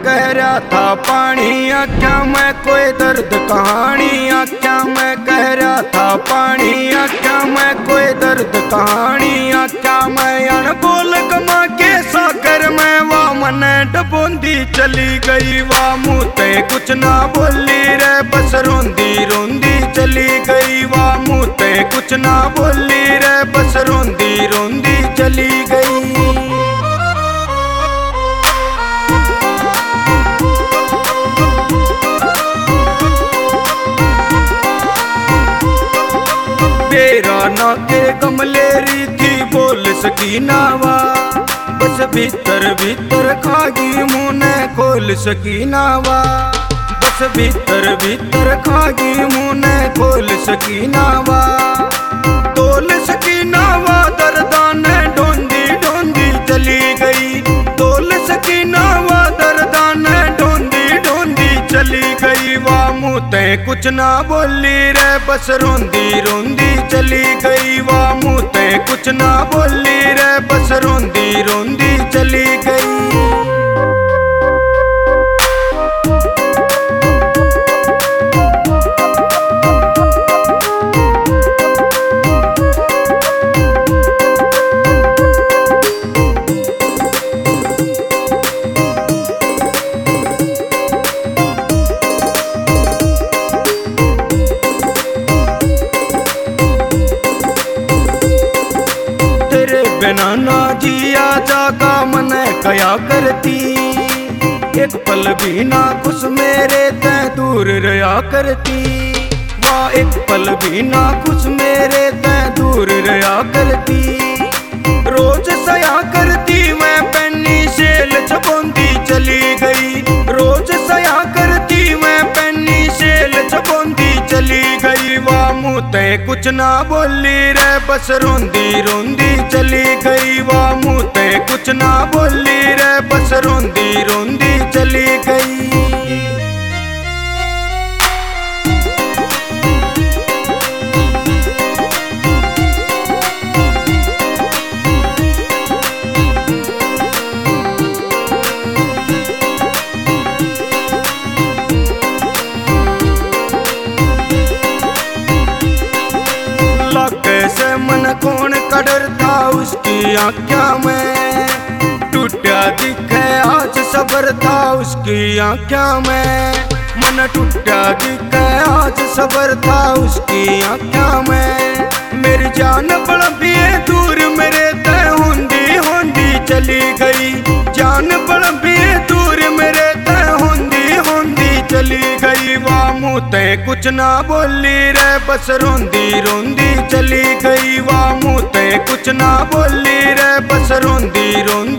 कह रहा था पानी आख्या में कोई दर्द कहानी, आख्या में कह रहा था पानी आख्या में कोई दर्द कहानी, आख्या में अन बोल कमा के साकर में वाह मन डबोंदी चली गई, वाह मुँह ते कुछ ना बोली रे बस रोंदी रोंदी चली गई, वाह मुँह ते कुछ ना बोली रे बस रोंदी रोंदी चली गई। बेराना के कमलेरी थी बोल सकी नावा, बस भीतर भीतर खागी मुँह ने खोल सकी नावा, बस भीतर भीतर खागी मुँह ने खोल सकी नावा, तोल सकी नावा दर्दान ढूंढी ढूंढी चली गई, तोल सकी नावा दर्दान ढूंढी ढूंढी चली गई, वाह मुँह ते कुछ ना बोली रे बस रोंदी रोंदी चली गई, वाह मुँह ते कुछ ना बोली रे बस रोंदी रोंदी चली गई। बिना ना जिया जागा मन कया करती, एक पल भी ना खुश मेरे ते दूर रहा करती, वाह एक पल भी ना खुश मेरे ते दूर रहा करती, रोज सया करती मैं पैनी शेल छपोंदी चली गई, रोज सया करती मैं पैनी शेल छपोंदी चली गई, वाह मुँह ते कुछ ना बोली रे बस रोंदी रोंदी चली गई, वाह मुँह ते कुछ ना बोली रे बस रोंदी रोंदी चली गई। कैसे मन कौन कदर था उसकी आँखों में, टूटा दिखे आज सबर था उसकी आँखों में, मन टूटा दिखे आज सबर था उसकी आँखों में, मेरी जान बड़ा भी दूर मेरे ते होंदी होंदी चली गई, जान बड़ा भी दूर मेरे ते होंदी होंदी चली गई, वाह मुँह ते कुछ ना बोली रे बस रोंदी रोंदी चली गई, वाह मुँह ते कुछ ना बोली रे बस रोंदी रोंदी